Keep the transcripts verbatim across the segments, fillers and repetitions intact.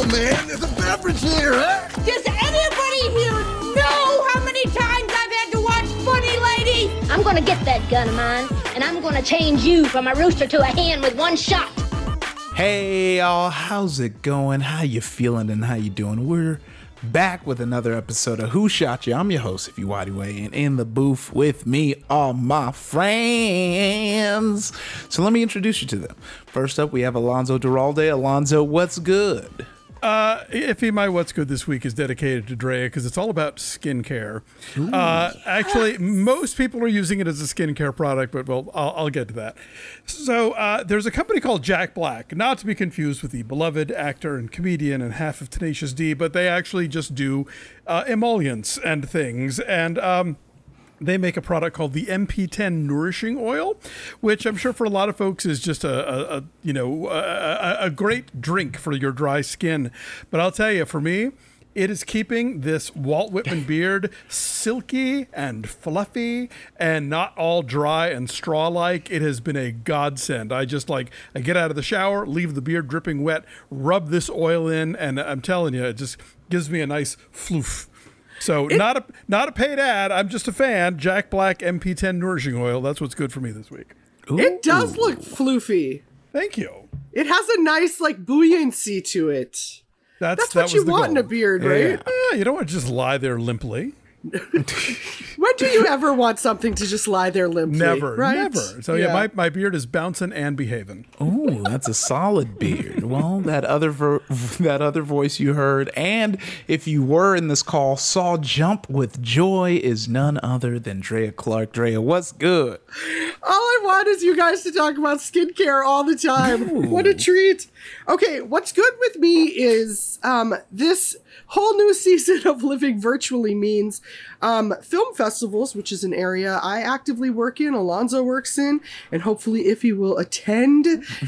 man. There's a beverage here, huh? Does anybody here know how many times I've had to watch Funny Lady? I'm gonna get that gun of mine, and I'm gonna change you from a rooster to a hen with one shot. Hey y'all, how's it going? How you feeling and how you doing? We're back with another episode of Who Shot You? I'm your host, Ify Way, and in the booth with me are my friends. So let me introduce you to them. First up, we have Alonzo Duralde. Alonzo, what's good? Uh, Iffy, my what's good this week is dedicated to Drea because it's all about skincare. Uh, actually, most people are using it as a skincare product, but well, I'll, I'll get to that. So uh, there's a company called Jack Black, not to be confused with the beloved actor and comedian and half of Tenacious D, but they actually just do uh, emollients and things. And um, they make a product called the M P ten Nourishing Oil, which I'm sure for a lot of folks is just a, a, a you know a, a great drink for your dry skin. But I'll tell you, for me, it is keeping this Walt Whitman beard silky and fluffy and not all dry and straw-like. It has been a godsend. I just like, I get out of the shower, leave the beard dripping wet, rub this oil in, and I'm telling you, it just gives me a nice floof. So it, not a not a paid ad. I'm just a fan. Jack Black M P ten Nourishing Oil. That's what's good for me this week. Ooh. It does look floofy. Thank you. It has a nice like buoyancy to it. That's, That's that what you want goal. in a beard, right? Yeah. Yeah, you don't want to just lie there limply. When do you ever want something to just lie there limply? Never, right? never. So yeah, yeah my, my beard is bouncing and behaving. Oh, that's a solid beard. Well, that other vo- that other voice you heard, and if you were in this call, saw jump with joy is none other than Drea Clark. Drea, what's good? All I want is you guys to talk about skincare all the time. Ooh. What a treat. Okay, what's good with me is um, this whole new season of living virtually means um, film festivals, which is an area I actively work in, Alonzo works in, and hopefully Iffy will attend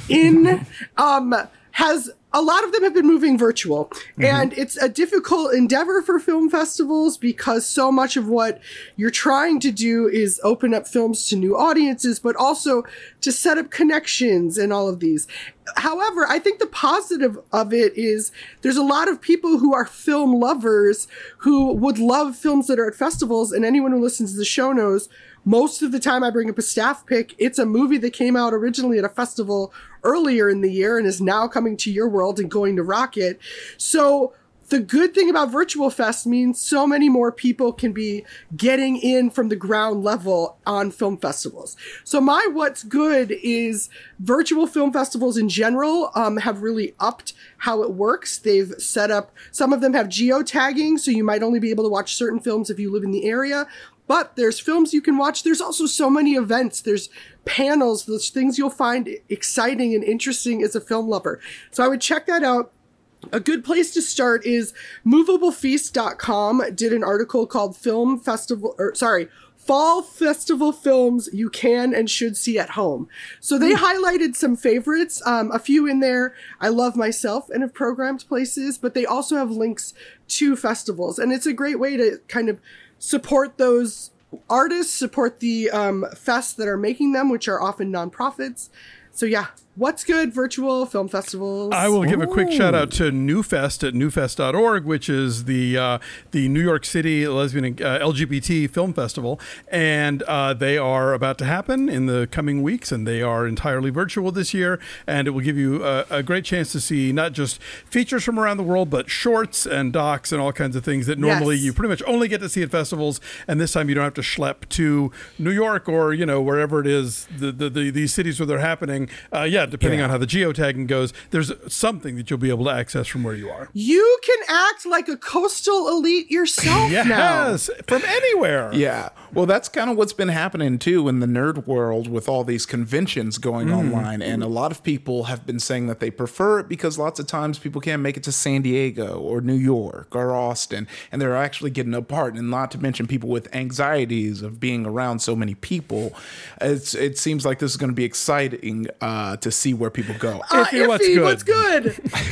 in, um, has a lot of them have been moving virtual. Mm-hmm. And it's a difficult endeavor for film festivals because so much of what you're trying to do is open up films to new audiences, but also to set up connections and all of these. However, I think the positive of it is there's a lot of people who are film lovers who would love films that are at festivals, and anyone who listens to the show knows most of the time I bring up a staff pick, it's a movie that came out originally at a festival earlier in the year and is now coming to your world and going to Rocket. So the good thing about Virtual Fest means so many more people can be getting in from the ground level on film festivals. So my what's good is virtual film festivals in general um, have really upped how it works. They've set up, some of them have geotagging, so you might only be able to watch certain films if you live in the area. But there's films you can watch. There's also so many events. There's panels. There's things you'll find exciting and interesting as a film lover. So I would check that out. A good place to start is movable feast dot com did an article called Film Festival, or sorry, Fall Festival Films You Can and Should See at Home. So they mm. highlighted some favorites, um, a few in there I love myself and have programmed places, but they also have links to festivals. And it's a great way to kind of support those artists, support the um, fests that are making them, which are often nonprofits. So yeah, what's good? Virtual film festivals. I will give Ooh. a quick shout out to NewFest at newfest dot org, which is the uh, the New York City Lesbian uh, L G B T Film Festival, and uh, they are about to happen in the coming weeks, and they are entirely virtual this year, and it will give you a, a great chance to see not just features from around the world, but shorts and docs and all kinds of things that normally yes. you pretty much only get to see at festivals, and this time you don't have to schlep to New York or you know wherever it is the the, the these cities where they're happening. Uh, yeah, depending yeah. on how the geotagging goes, there's something that you'll be able to access from where you are. You can act like a coastal elite yourself yes, now. Yes, from anywhere. Yeah. Well, that's kind of what's been happening, too, in the nerd world with all these conventions going mm. online. And a lot of people have been saying that they prefer it because lots of times people can't make it to San Diego or New York or Austin, and they're actually getting apart. And not to mention people with anxieties of being around so many people. It's, it seems like this is going to be exciting uh, to see where people go. Uh, Iffy, what's good? What's good?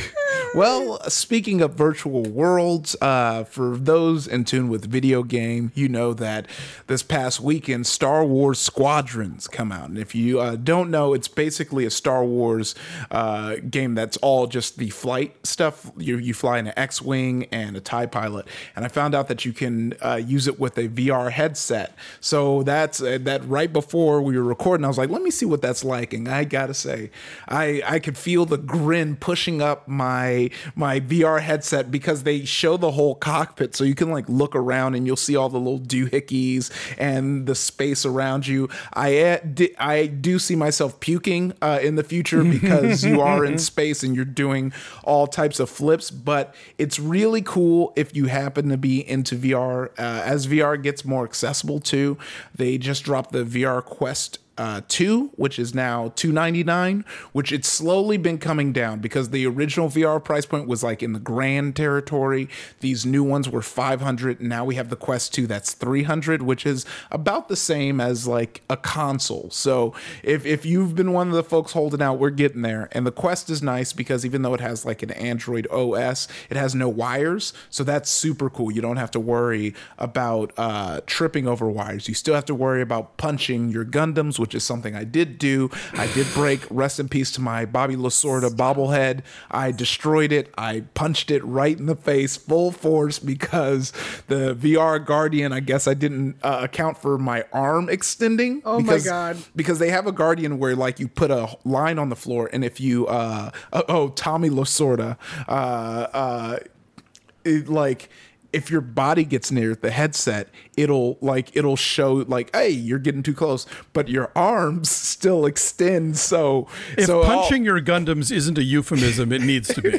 Well, speaking of virtual worlds, uh, for those in tune with video game, you know that this past weekend, Star Wars Squadrons come out. And if you uh, don't know, it's basically a Star Wars uh, game that's all just the flight stuff. You, you fly in an X-Wing and a TIE pilot. And I found out that you can uh, use it with a V R headset. So that's uh, that right before we were recording, I was like, let me see what that's like. And I gotta say, I, I could feel the grin pushing up my my V R headset because they show the whole cockpit, so you can like look around and you'll see all the little doohickeys and the space around you. I uh, di- I do see myself puking uh, in the future because you are in space and you're doing all types of flips, but it's really cool if you happen to be into V R. Uh, as V R gets more accessible too, they just dropped the V R Quest Uh, two, which is now two ninety-nine, which it's slowly been coming down because the original V R price point was like in the grand territory. These new ones were five hundred, and now we have the Quest two that's three hundred, which is about the same as like a console. So if, if you've been one of the folks holding out, we're getting there. And the Quest is nice because even though it has like an Android O S, it has no wires. So that's super cool. You don't have to worry about uh, tripping over wires. You still have to worry about punching your Gundams, which is something I did do. I did break, rest in peace to my Bobby Lasorda bobblehead. I destroyed it. I punched it right in the face, full force, because the V R Guardian, I guess I didn't uh, account for my arm extending. Oh because, my God. Because they have a Guardian where like you put a line on the floor, and if you, uh, oh, oh Tommy Lasorda, uh, uh, it, like, if your body gets near the headset, it'll like it'll show like, hey, you're getting too close, but your arms still extend. So if so punching your Gundams isn't a euphemism, it needs to be.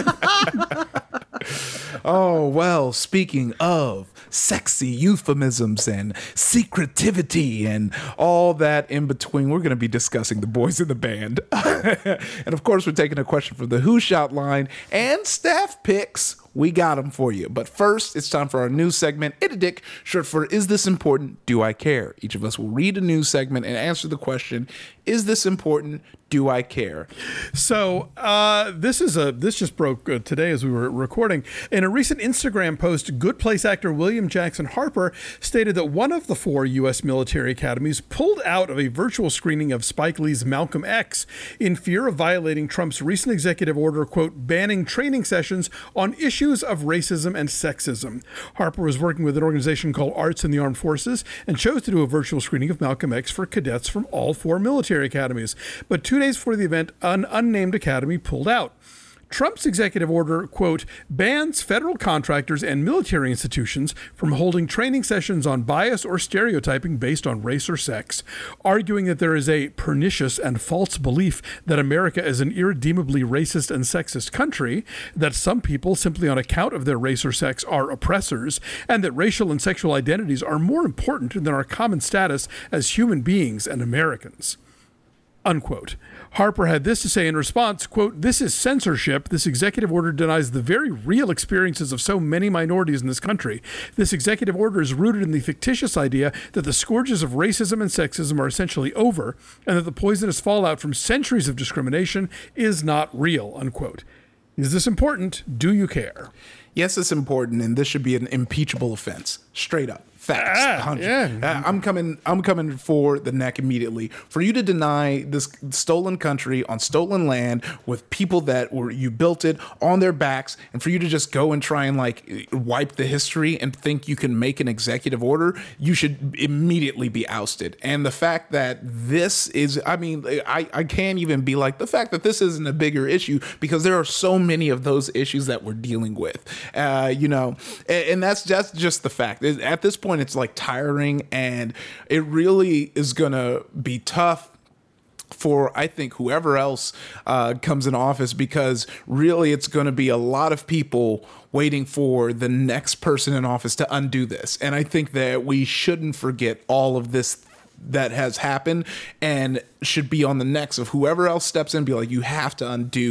Oh, well, speaking of sexy euphemisms and secretivity and all that in between, we're going to be discussing the boys in the band. And of course, we're taking a question from the Who Shot line and staff picks. We got them for you. But first, it's time for our news segment, It a Dick, short for Is This Important? Do I Care? Each of us will read a news segment and answer the question, is this important? Do I care? So uh, this is a this just broke uh, today as we were recording. In a recent Instagram post, Good Place actor William Jackson Harper stated that one of the four U S military academies pulled out of a virtual screening of Spike Lee's Malcolm X in fear of violating Trump's recent executive order, quote, banning training sessions on issues of racism and sexism. Harper was working with an organization called Arts in the Armed Forces and chose to do a virtual screening of Malcolm X for cadets from all four military academies. But two days before the event, an unnamed academy pulled out. Trump's executive order, quote, bans federal contractors and military institutions from holding training sessions on bias or stereotyping based on race or sex, arguing that there is a pernicious and false belief that America is an irredeemably racist and sexist country, that some people, simply on account of their race or sex, are oppressors, and that racial and sexual identities are more important than our common status as human beings and Americans. Unquote. Harper had this to say in response, quote, this is censorship. This executive order denies the very real experiences of so many minorities in this country. This executive order is rooted in the fictitious idea that the scourges of racism and sexism are essentially over and that the poisonous fallout from centuries of discrimination is not real, unquote. Is this important? Do you care? Yes, it's important, and this should be an impeachable offense. Straight up. Facts. Ah, yeah. uh, I'm coming I'm coming for the neck immediately. For you to deny this stolen country on stolen land with people that were you built it on their backs, and for you to just go and try and like wipe the history and think you can make an executive order, you should immediately be ousted. And the fact that this is, I mean, I, I can't even be like, the fact that this isn't a bigger issue because there are so many of those issues that we're dealing with, uh, you know, and, and that's, that's just the fact. At this point, it's like tiring, and it really is gonna be tough for, I think, whoever else uh, comes in office, because really it's going to be a lot of people waiting for the next person in office to undo this. And I think that we shouldn't forget all of this that has happened and should be on the necks of whoever else steps in, be like, you have to undo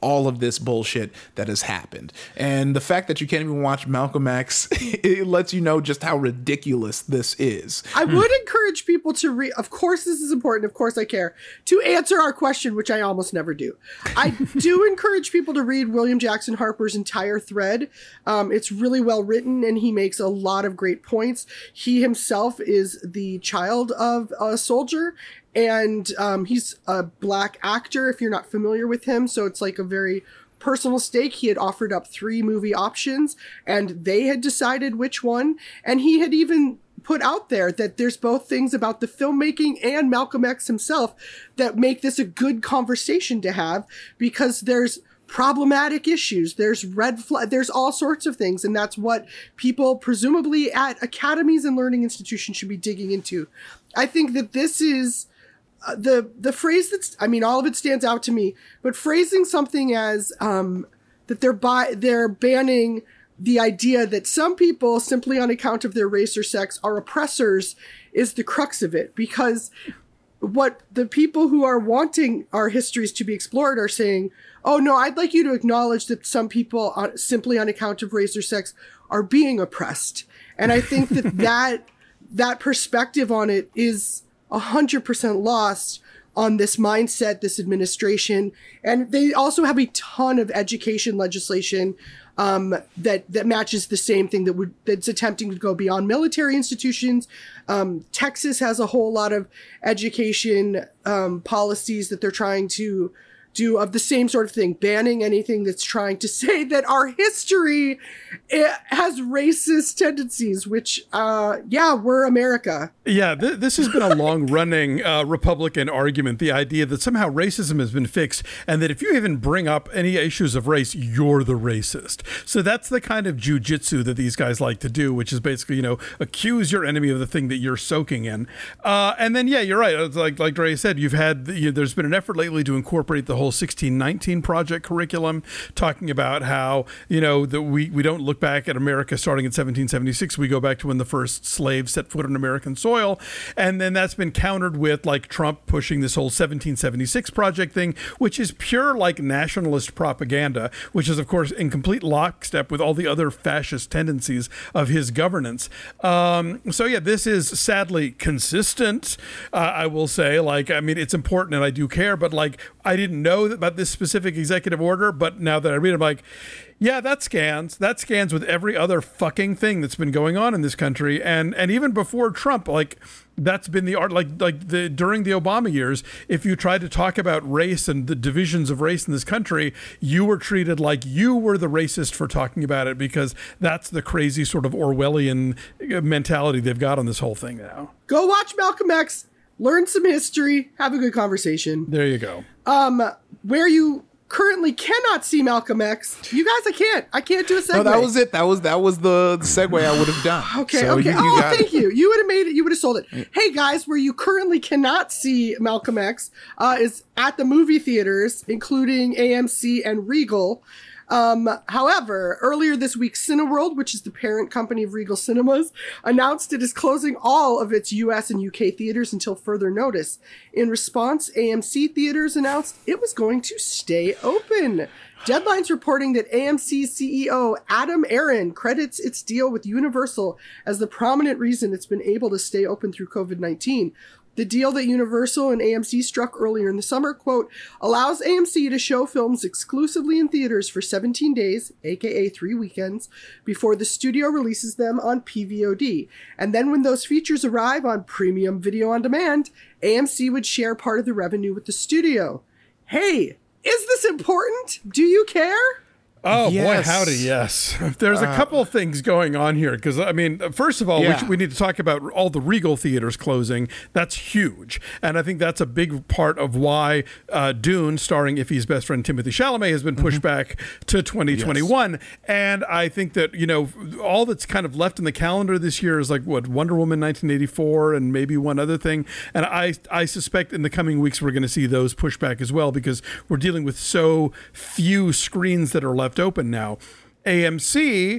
all of this bullshit that has happened. And the fact that you can't even watch Malcolm X, it lets you know just how ridiculous this is. I would encourage people to read, of course this is important, of course I care, to answer our question, which I almost never do. I do encourage people to read William Jackson Harper's entire thread. Um, it's really well written and he makes a lot of great points. He himself is the child of a soldier. And um, he's a black actor, if you're not familiar with him. So it's like a very personal stake. He had offered up three movie options and they had decided which one. And he had even put out there that there's both things about the filmmaking and Malcolm X himself that make this a good conversation to have, because there's problematic issues, there's red flag, there's all sorts of things. And that's what people presumably at academies and learning institutions should be digging into. I think that this is Uh, the the phrase that's, I mean, all of it stands out to me, but phrasing something as um, that they're by they're banning the idea that some people simply on account of their race or sex are oppressors is the crux of it. Because what the people who are wanting our histories to be explored are saying, oh no, I'd like you to acknowledge that some people on, simply on account of race or sex are being oppressed. And I think that that, that perspective on it is a hundred percent lost on this mindset, this administration. And they also have a ton of education legislation um, that, that matches the same thing that would, that's attempting to go beyond military institutions. Um, Texas has a whole lot of education um, policies that they're trying to do of the same sort of thing, banning anything that's trying to say that our history it has racist tendencies, which, uh, yeah, we're America. Yeah, th- this has been a long-running uh, Republican argument, the idea that somehow racism has been fixed and that if you even bring up any issues of race, you're the racist. So that's the kind of jujitsu that these guys like to do, which is basically, you know, accuse your enemy of the thing that you're soaking in. Uh, and then, yeah, you're right. It's like like Dre said, you've had, you know, there's been an effort lately to incorporate the whole sixteen nineteen Project curriculum, talking about how, you know, that we, we don't look back at America starting in seventeen seventy-six. We go back to when the first slaves set foot on American soil. And then that's been countered with like Trump pushing this whole seventeen seventy-six Project thing, which is pure like nationalist propaganda, which is, of course, in complete lockstep with all the other fascist tendencies of his governance. Um, so, yeah, this is sadly consistent, uh, I will say. Like, I mean, it's important and I do care, but like, I didn't know about this specific executive order, but now that I read it, I'm like, yeah, that scans. That scans with every other fucking thing that's been going on in this country. And and even before Trump, like, that's been the art, like like the during the Obama years, if you tried to talk about race and the divisions of race in this country, you were treated like you were the racist for talking about it, because that's the crazy sort of Orwellian mentality they've got on this whole thing now. Go watch Malcolm X, learn some history, have a good conversation. There you go. Um, where you currently cannot see Malcolm X, you guys, I can't. I can't do a segue. No, that was it. That was that was the segue I would have done. Okay, so okay. You, you oh, got thank it. you. You would have made it. You would have sold it. Hey, guys, where you currently cannot see Malcolm X uh, is at the movie theaters, including A M C and Regal. Um, however, earlier this week, Cineworld, which is the parent company of Regal Cinemas, announced it is closing all of its U S and U K theaters until further notice. In response, A M C Theaters announced it was going to stay open. Deadline's reporting that A M C C E O Adam Aron credits its deal with Universal as the prominent reason it's been able to stay open through covid nineteen. The deal that Universal and A M C struck earlier in the summer, quote, allows A M C to show films exclusively in theaters for seventeen days, aka three weekends, before the studio releases them on P V O D. And then when those features arrive on premium video on demand, A M C would share part of the revenue with the studio. Hey, is this important? Do you care? Oh, yes. boy, howdy, yes. There's a Uh, couple of things going on here, because, I mean, first of all, Yeah. we, should- we need to talk about all the Regal theaters closing. That's huge. And I think that's a big part of why uh, Dune, starring Iffy's best friend Timothy Chalamet, has been pushed Mm-hmm. back to twenty twenty-one. Yes. And I think that, you know, all that's kind of left in the calendar this year is like, what, Wonder Woman nineteen eighty-four and maybe one other thing. And I, I suspect in the coming weeks we're going to see those pushed back as well, because we're dealing with so few screens that are left open now. A M C,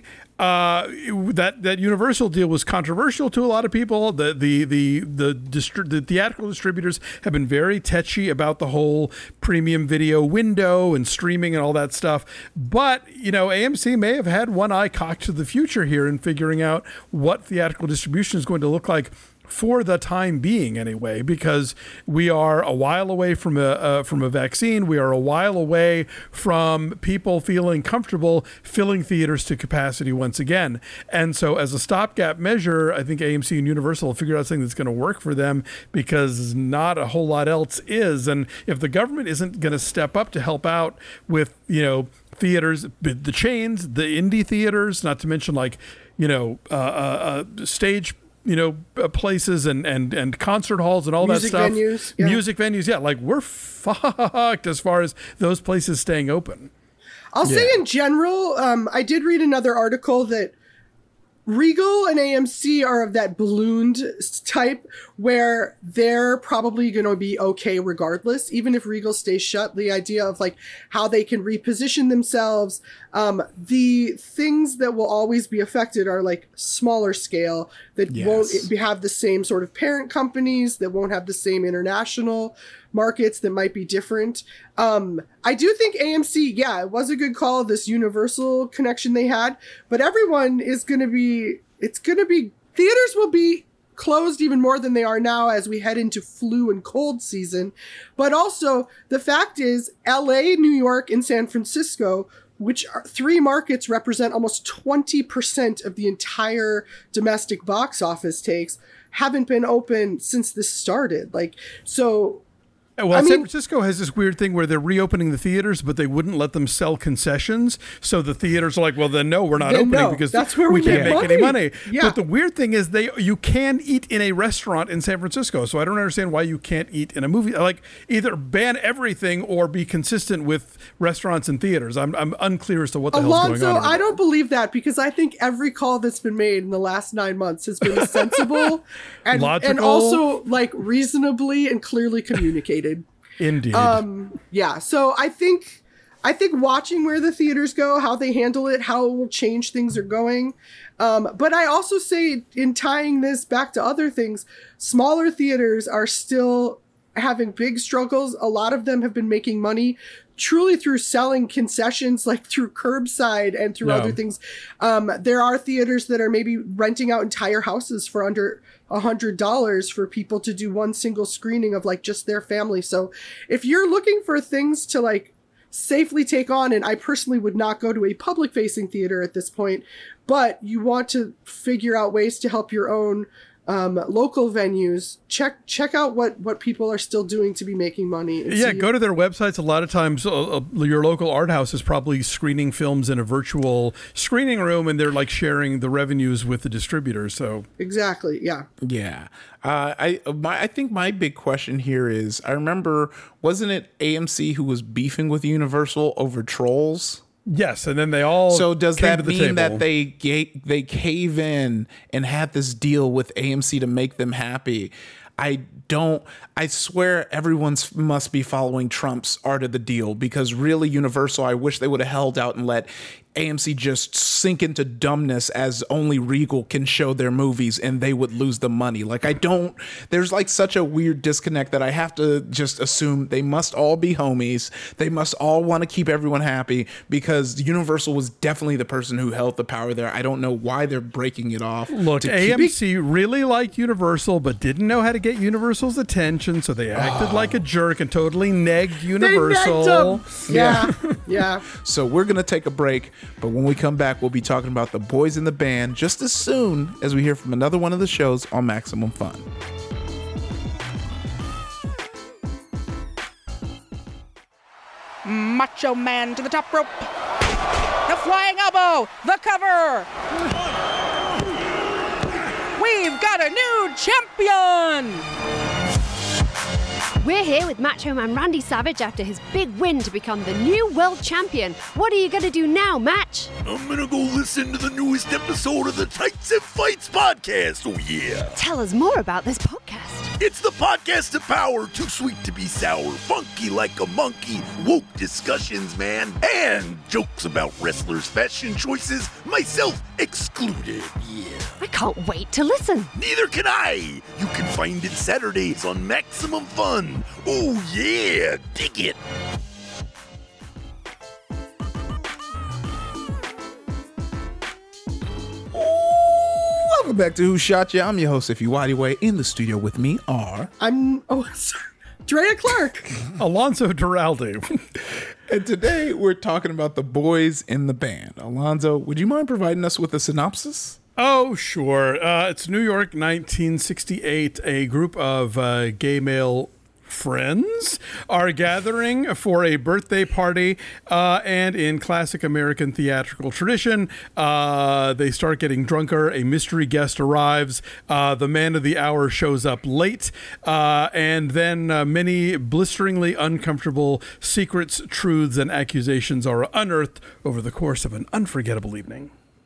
uh, that that Universal deal was controversial to a lot of people. The the the the, distri- the theatrical distributors have been very touchy about the whole premium video window and streaming and all that stuff. But you know, A M C may have had one eye cocked to the future here in figuring out what theatrical distribution is going to look like for the time being, anyway, because we are a while away from a uh, from a vaccine. We are a while away from people feeling comfortable filling theaters to capacity once again. And so, as a stopgap measure, I think A M C and Universal will figure out something that's going to work for them, because not a whole lot else is. And if the government isn't going to step up to help out with, you know, theaters, the chains, the indie theaters, not to mention like, you know, uh, uh, uh, stage. you know, uh, places and, and, and concert halls and all Music that stuff. venues, yeah. Music venues. Yeah. Like, we're fucked as far as those places staying open. I'll Yeah. say in general, um, I did read another article that Regal and A M C are of that ballooned type where they're probably going to be okay regardless, even if Regal stays shut. The idea of like how they can reposition themselves. Um, the things that will always be affected are like smaller scale that Yes. won't be- have the same sort of parent companies, that won't have the same international markets, that might be different. Um, I do think A M C, yeah, it was a good call, this Universal connection they had, but everyone is going to be, it's going to be, theaters will be closed even more than they are now as we head into flu and cold season. But also the fact is L A, New York, and San Francisco, which are three markets represent almost twenty percent of the entire domestic box office takes, haven't been open since this started. Like, so Well, I San mean- Francisco has this weird thing where they're reopening the theaters, but they wouldn't let them sell concessions. So the theaters are like, well, then no, we're not Then opening no, because that's where we we can't make make any money. money. Yeah. But the weird thing is they you can eat in a restaurant in San Francisco. So I don't understand why you can't eat in a movie. Like, either ban everything or be consistent with restaurants and theaters. I'm, I'm unclear as to what the hell's going Alonzo, on. over I there. don't believe that, because I think every call that's been made in the last nine months has been sensible and, and Logical. also like reasonably and clearly communicated. Indeed. Um, yeah. So I think, I think watching where the theaters go, how they handle it, how it will change things are going. Um, but I also say, in tying this back to other things, smaller theaters are still having big struggles. A lot of them have been making money truly through selling concessions, like through curbside and through No. other things. Um, there are theaters that are maybe renting out entire houses for under a hundred dollars for people to do one single screening of like just their family. So if you're looking for things to like safely take on, and I personally would not go to a public facing theater at this point, but you want to figure out ways to help your own um, local venues, check check out what what people are still doing to be making money. and Yeah, see- go to their websites. A lot of times, uh, uh, your local art house is probably screening films in a virtual screening room, and they're like sharing the revenues with the distributors. So, Exactly. Yeah. Yeah. Uh, I my I think my big question here is, I remember, wasn't it A M C who was beefing with Universal over Trolls? yes, and then they all. So does came that to the mean table. that they ga- they cave in and had this deal with A M C to make them happy? I don't. I swear everyone must be following Trump's art of the deal, because really, Universal, I wish they would have held out and let A M C just sink into dumbness as only Regal can show their movies, and they would lose the money. Like, I don't, there's like such a weird disconnect that I have to just assume they must all be homies. They must all want to keep everyone happy, because Universal was definitely the person who held the power there. I don't know why they're breaking it off. Look, to A keep- M C really liked Universal, but didn't know how to get Universal's attention, so they acted like a jerk and totally negged They Universal. negged 'em. Yeah. Yeah. So we're going to take a break, but when we come back, we'll be talking about the boys in the band just as soon as we hear from another one of the shows on Maximum Fun. Macho Man to the top rope. The flying elbow. The cover. We've got a new champion. We're here with Macho Man Randy Savage after his big win to become the new world champion. What are you going to do now, Match? I'm gonna go listen to the newest episode of the Tights and Fights podcast. Oh, yeah. Tell us more about this podcast. It's the podcast of power, too sweet to be sour, funky like a monkey, woke discussions, man, and jokes about wrestlers' fashion choices, myself excluded, yeah. I can't wait to listen. Neither can I. You can find it Saturdays on Maximum Fun. Oh yeah, dig it. Welcome back to Who Shot Ya? I'm your host, Iffy Waddy Way. In the studio with me are... I'm, oh, sorry. Drea Clark. Alonso Duralde. And today we're talking about the boys in the band. Alonzo, would you mind providing us with a synopsis? Oh, sure. Uh, it's New York, nineteen sixty-eight. A group of uh, gay male friends are gathering for a birthday party, uh, and in classic American theatrical tradition, uh, they start getting drunker. A mystery guest arrives. Uh, the man of the hour shows up late, uh, and then uh, many blisteringly uncomfortable secrets, truths, and accusations are unearthed over the course of an unforgettable evening.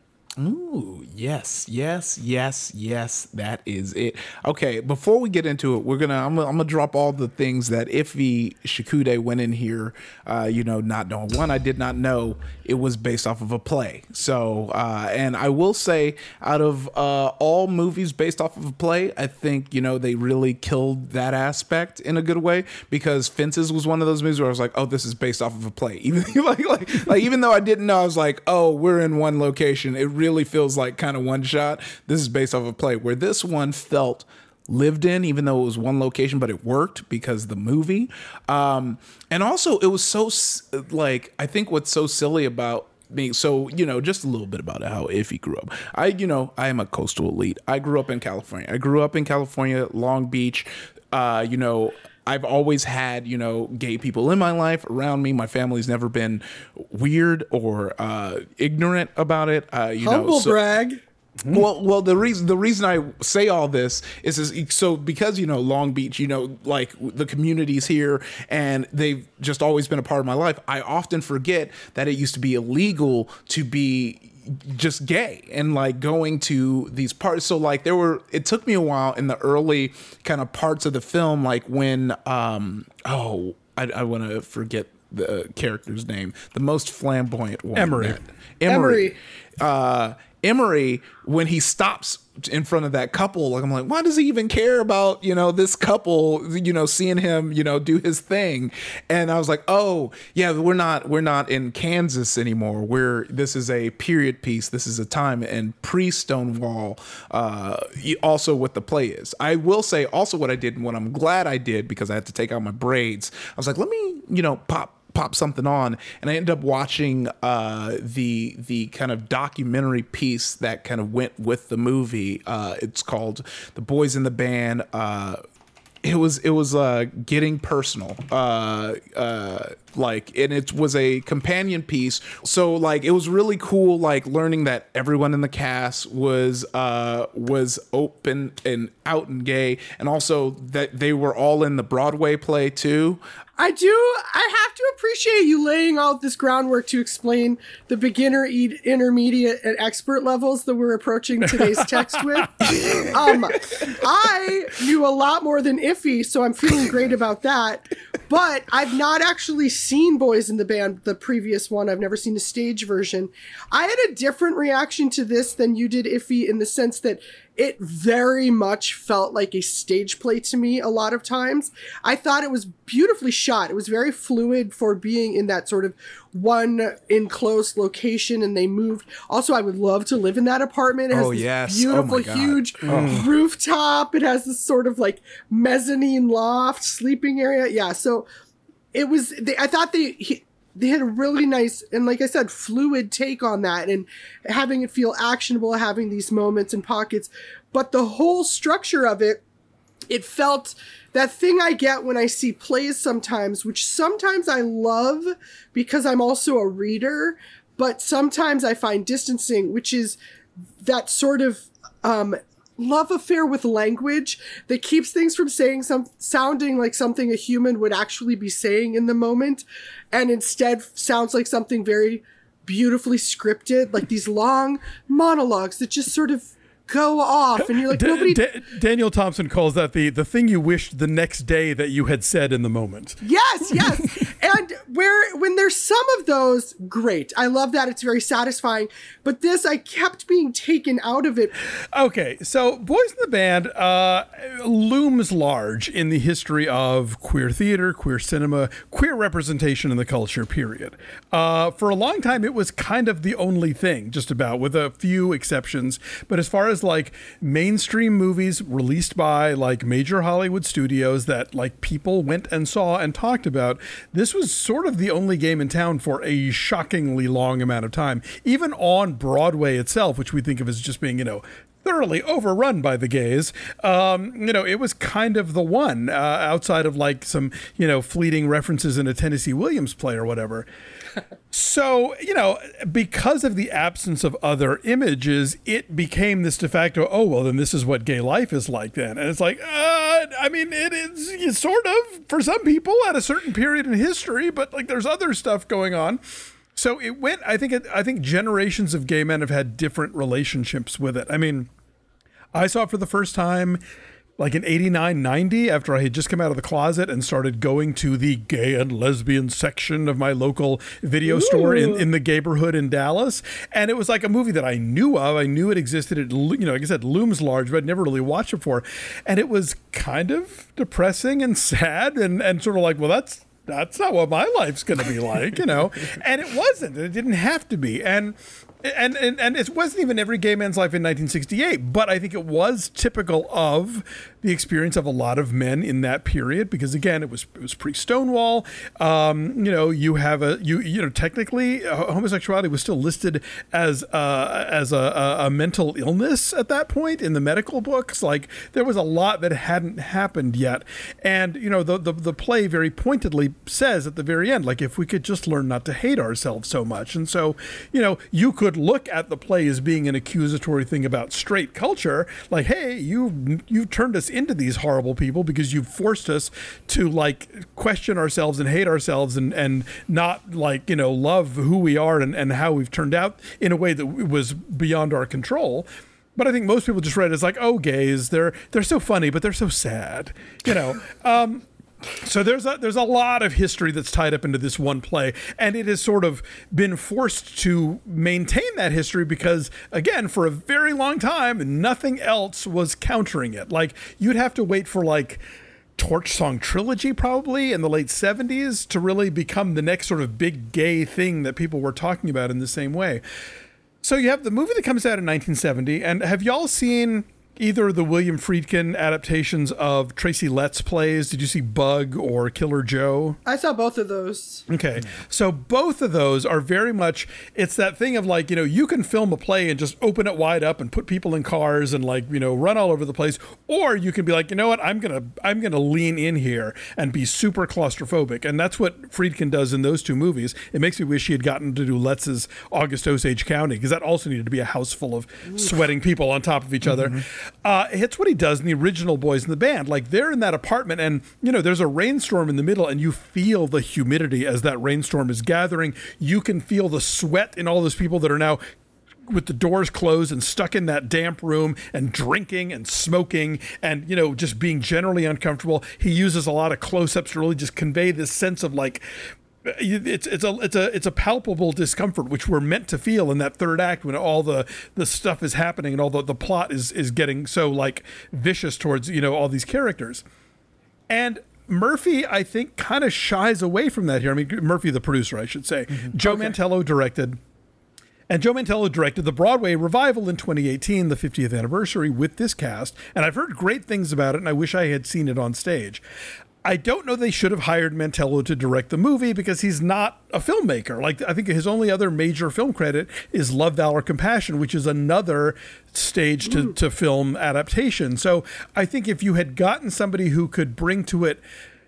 Ooh, yes, yes, yes, yes. That is it. Okay, before we get into it, we're gonna I'm, gonna I'm gonna drop all the things that Iffy Shikude went in here. Uh, you know, not knowing. One, I did not know it was based off of a play. So, uh, and I will say, out of uh, all movies based off of a play, I think you know they really killed that aspect in a good way, because Fences was one of those movies where I was like, oh, this is based off of a play. Even like like like even though I didn't know, I was like, oh, we're in one location. It really really feels like kind of one shot. This is based off a play, where this one felt lived in, even though it was one location, but it worked because of the movie. Um, and also it was so like, I think what's so silly about me, so, you know, just a little bit about how Iffy grew up. I, you know, I am a coastal elite. I grew up in California. I grew up in California, Long Beach. Uh, you know, I've always had, you know, gay people in my life around me. My family's never been weird or uh, ignorant about it. Uh, you Humble know, so, brag. Well, well, the reason the reason I say all this is, is so because, you know, Long Beach, you know, like the community's here and they've just always been a part of my life. I often forget that it used to be illegal to be just gay and like going to these parts. So like there were, it took me a while in the early kind of parts of the film, like when, um, oh, I, I want to forget the character's name, the most flamboyant one. Emery. That, Emery. Emery. Uh, Emery, when he stops in front of that couple, like I'm like, why does he even care about, you know, this couple, you know, seeing him, you know, do his thing? And I was like, oh yeah, we're not we're not in Kansas anymore. We're this is a period piece. This is a time and pre-Stonewall. Uh, also, what the play is. I will say also what I did and what I'm glad I did, because I had to take out my braids. I was like, let me, you know, pop. pop something on, and I ended up watching uh, the the kind of documentary piece that kind of went with the movie. Uh, it's called The Boys in the Band. Uh, it was it was uh, getting personal, uh, uh, like, and it was a companion piece. So like it was really cool, like learning that everyone in the cast was uh, was open and out and gay, and also that they were all in the Broadway play too. I do. I have to appreciate you laying out this groundwork to explain the beginner, intermediate, and expert levels that we're approaching today's text with. Um, I knew a lot more than Iffy, so I'm feeling great about that. But I've not actually seen Boys in the Band, the previous one. I've never seen a stage version. I had a different reaction to this than you did, Iffy, in the sense that it very much felt like a stage play to me a lot of times. I thought it was beautifully shot. It was very fluid for being in that sort of one enclosed location, and they moved. Also, I would love to live in that apartment. It has oh, this yes. beautiful, oh huge oh. rooftop. It has this sort of like mezzanine loft sleeping area. Yeah, so it was, they, I thought they... He, They had a really nice, and like I said, fluid take on that, and having it feel actionable, having these moments and pockets. But the whole structure of it, it felt that thing I get when I see plays sometimes, which sometimes I love because I'm also a reader, but sometimes I find distancing, which is that sort of um, love affair with language that keeps things from saying some sounding like something a human would actually be saying in the moment, and instead sounds like something very beautifully scripted, like these long monologues that just sort of go off, and you're like, D- nobody. D- Daniel Thompson calls that the the thing you wished the next day that you had said in the moment. Yes, yes. And where when there's some of those, great. I love that. It's very satisfying. But this, I kept being taken out of it. Okay, so Boys in the Band uh, looms large in the history of queer theater, queer cinema, queer representation in the culture, period. Uh, for a long time, it was kind of the only thing, just about, with a few exceptions. But as far as like mainstream movies released by like major Hollywood studios that like people went and saw and talked about, this was sort of the only game in town for a shockingly long amount of time. Even on Broadway itself, which we think of as just being, you know, thoroughly overrun by the gays, um, you know, it was kind of the one uh, outside of like some, you know, fleeting references in a Tennessee Williams play or whatever. So, you know, because of the absence of other images, it became this de facto, oh, well, then this is what gay life is like then. And it's like, uh, I mean, it is sort of for some people at a certain period in history, but like there's other stuff going on. So it went, I think, it, I think generations of gay men have had different relationships with it. I mean, I saw it for the first time like in eighty-nine, ninety, after I had just come out of the closet and started going to the gay and lesbian section of my local video Ooh. store in, in the gayborhood in Dallas. And it was like a movie that I knew of. I knew it existed. It, you know, like I said, looms large, but I'd never really watched it before. And it was kind of depressing and sad and, and sort of like, well, that's that's not what my life's going to be like, you know. And it wasn't. It didn't have to be. And And, and and it wasn't even every gay man's life in nineteen sixty-eight, but I think it was typical of the experience of a lot of men in that period, because again, it was it was pre-Stonewall. Um, you know, you have a you you know technically uh, homosexuality was still listed as uh, as a, a, a mental illness at that point in the medical books. Like there was a lot that hadn't happened yet, and you know the the, the play very pointedly says at the very end, like if we could just learn not to hate ourselves so much, and so you know you could look at the play as being an accusatory thing about straight culture, like, hey, you you turned us into these horrible people because you forced us to like question ourselves and hate ourselves and and not like, you know, love who we are and, and how we've turned out in a way that was beyond our control. But I think most people just read it as like, oh, gays, they're they're so funny, but they're so sad, you know. um So there's a, there's a lot of history that's tied up into this one play, and it has sort of been forced to maintain that history because, again, for a very long time, nothing else was countering it. Like, you'd have to wait for, like, Torch Song Trilogy probably in the late seventies to really become the next sort of big gay thing that people were talking about in the same way. So you have the movie that comes out in nineteen seventy, and have y'all seen either the William Friedkin adaptations of Tracy Letts plays? Did you see Bug or Killer Joe? I saw both of those. Okay. So both of those are very much, it's that thing of like, you know, you can film a play and just open it wide up and put people in cars and like, you know, run all over the place. Or you can be like, you know what, I'm going to, I'm going to lean in here and be super claustrophobic. And that's what Friedkin does in those two movies. It makes me wish he had gotten to do Letts's August Osage County, because that also needed to be a house full of sweating people on top of each other. Mm-hmm. Uh, it's what he does in the original Boys in the Band. Like, they're in that apartment and, you know, there's a rainstorm in the middle and you feel the humidity as that rainstorm is gathering. You can feel the sweat in all those people that are now with the doors closed and stuck in that damp room and drinking and smoking and, you know, just being generally uncomfortable. He uses a lot of close-ups to really just convey this sense of like, It's it's a it's a it's a palpable discomfort, which we're meant to feel in that third act when all the, the stuff is happening and all the, the plot is is getting so like vicious towards, you know, all these characters. And Murphy, I think, kind of shies away from that here. I mean, Murphy, the producer, I should say. Mm-hmm. Joe okay. Mantello directed. And Joe Mantello directed the Broadway revival in twenty eighteen, the fiftieth anniversary, with this cast. And I've heard great things about it, and I wish I had seen it on stage. I don't know they should have hired Mantello to direct the movie because he's not a filmmaker. Like, I think his only other major film credit is Love, Valor, Compassion, which is another stage to, to film adaptation. So I think if you had gotten somebody who could bring to it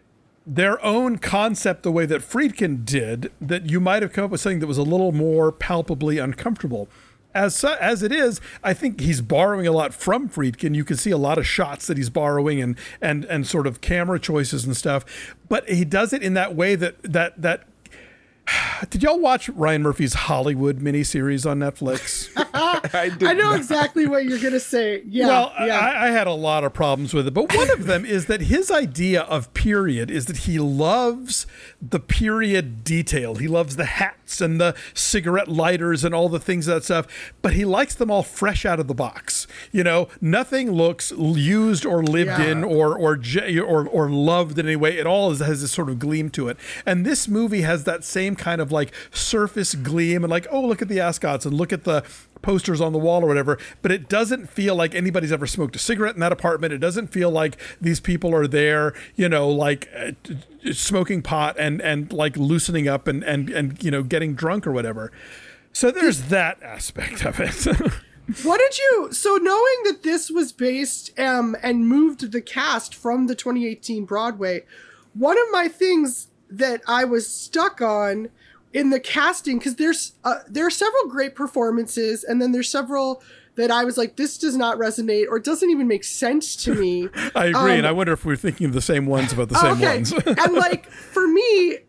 their own concept the way that Friedkin did, that you might have come up with something that was a little more palpably uncomfortable. As as it is, I think he's borrowing a lot from Friedkin. You can see a lot of shots that he's borrowing and and and sort of camera choices and stuff. But he does it in that way that that that Did y'all watch Ryan Murphy's Hollywood miniseries on Netflix? I, I know exactly what you're going to say. Yeah. Well, yeah. I, I had a lot of problems with it, but one of them is that his idea of period is that he loves the period detail. He loves the hats and the cigarette lighters and all the things that stuff, but he likes them all fresh out of the box. You know, nothing looks used or lived Yeah. in or or j- or or loved in any way. It all is, has this sort of gleam to it. And this movie has that same kind of like surface gleam and like, oh, look at the ascots and look at the posters on the wall or whatever, but it doesn't feel like anybody's ever smoked a cigarette in that apartment. It doesn't feel like these people are there, you know, like uh, smoking pot and and like loosening up and and and you know, getting drunk or whatever. So there's that aspect of it. What did you, so knowing that this was based um, and moved the cast from the twenty eighteen Broadway, one of my things that I was stuck on in the casting, because there's uh, there are several great performances, and then there's several that I was like, this does not resonate or it doesn't even make sense to me. I agree, Um, and I wonder if we're thinking of the same ones about the same okay. ones. And like for me,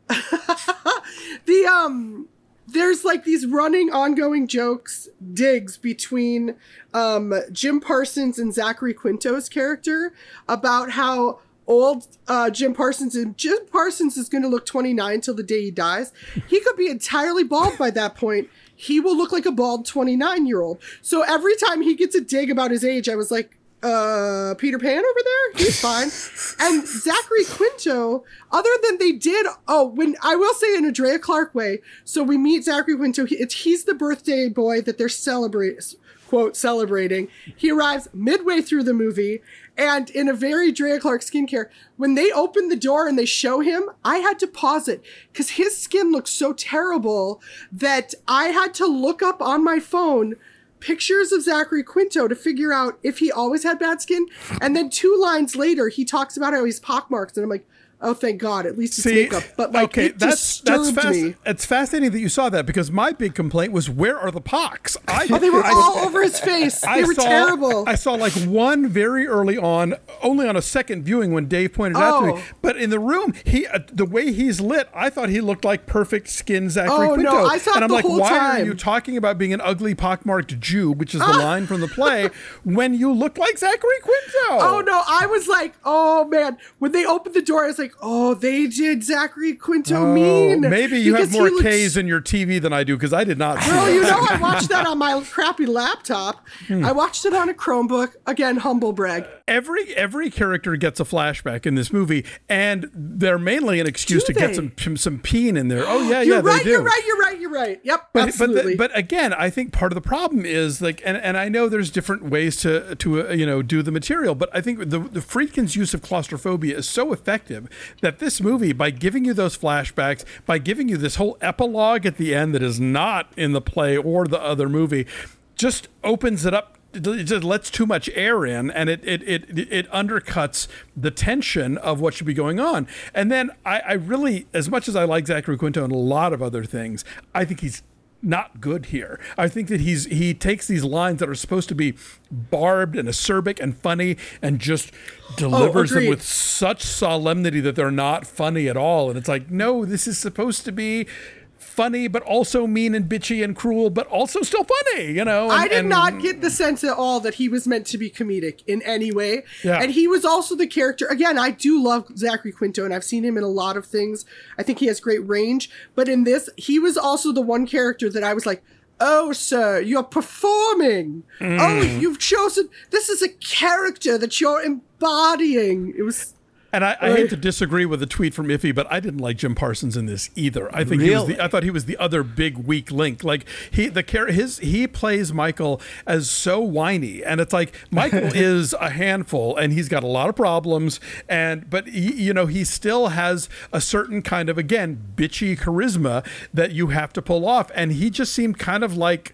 the um, there's like these running, ongoing jokes, digs between um Jim Parsons and Zachary Quinto's character about how old uh, Jim Parsons and Jim Parsons is going to look twenty-nine till the day he dies. He could be entirely bald by that point. He will look like a bald twenty-nine year old. So every time he gets a dig about his age, I was like, uh, Peter Pan over there? He's fine. And Zachary Quinto, other than they did, oh, when I will say in a Drea Clark way. So we meet Zachary Quinto. He, it's, he's the birthday boy that they're celebrating, quote, celebrating. He arrives midway through the movie. And in a very Drea Clark skincare, when they open the door and they show him, I had to pause it because his skin looks so terrible that I had to look up on my phone pictures of Zachary Quinto to figure out if he always had bad skin. And then two lines later, he talks about how he's pockmarked. And I'm like, oh, thank God, at least it's See, makeup. But like, okay, it that's that's disturbed fasc- me. It's fascinating that you saw that because my big complaint was, where are the pocks? I, Oh, they were I- all over his face. They I were saw, terrible. I saw like one very early on, only on a second viewing when Dave pointed it out to Oh. me. But in the room, he uh, the way he's lit, I thought he looked like perfect skin Zachary Oh, Quinto. no, I saw it and I'm the like, whole why time. are you talking about being an ugly pockmarked Jew, which is the line from the play, when you look like Zachary Quinto? Oh no, I was like, oh man. When they opened the door, I was like, oh, they did Zachary Quinto Oh, mean. maybe you have Because more he looks- K's in your T V than I do because I did not see Well, that. you know, I watched that on my crappy laptop. Hmm. I watched it on a Chromebook. Again, humble brag. Every every character gets a flashback in this movie, and they're mainly an excuse Do to get they? some some, some peen in there. Oh yeah, You're yeah, right, they do. you're right, you're right, you're right. Yep, But, but, absolutely. the, but again, I think part of the problem is like, and, and I know there's different ways to to uh, you know do the material, but I think the the Friedkin's use of claustrophobia is so effective that this movie, by giving you those flashbacks, by giving you this whole epilogue at the end that is not in the play or the other movie, just opens it up. It just lets too much air in, and it it it it undercuts the tension of what should be going on. And then I, I really, as much as I like Zachary Quinto and a lot of other things, I think he's not good here. I think that he's he takes these lines that are supposed to be barbed and acerbic and funny and just delivers them agreed. with such solemnity that they're not funny at all. And it's like, no, this is supposed to be funny, but also mean and bitchy and cruel, but also still funny, you know? And, I did and- not get the sense at all that he was meant to be comedic in any way. Yeah. And he was also the character. Again, I do love Zachary Quinto, and I've seen him in a lot of things. I think he has great range. But in this, he was also the one character that I was like, oh, sir, you're performing. Mm. Oh, you've chosen. This is a character that you're embodying. It was. And I, I Right. hate to disagree with a tweet from Iffy, but I didn't like Jim Parsons in this either. I think he was Really? the, I thought he was the other big weak link. Like he the char- his he plays Michael as so whiny, and it's like Michael is a handful, and he's got a lot of problems, and but he, you know he still has a certain kind of, again, bitchy charisma that you have to pull off, and he just seemed kind of like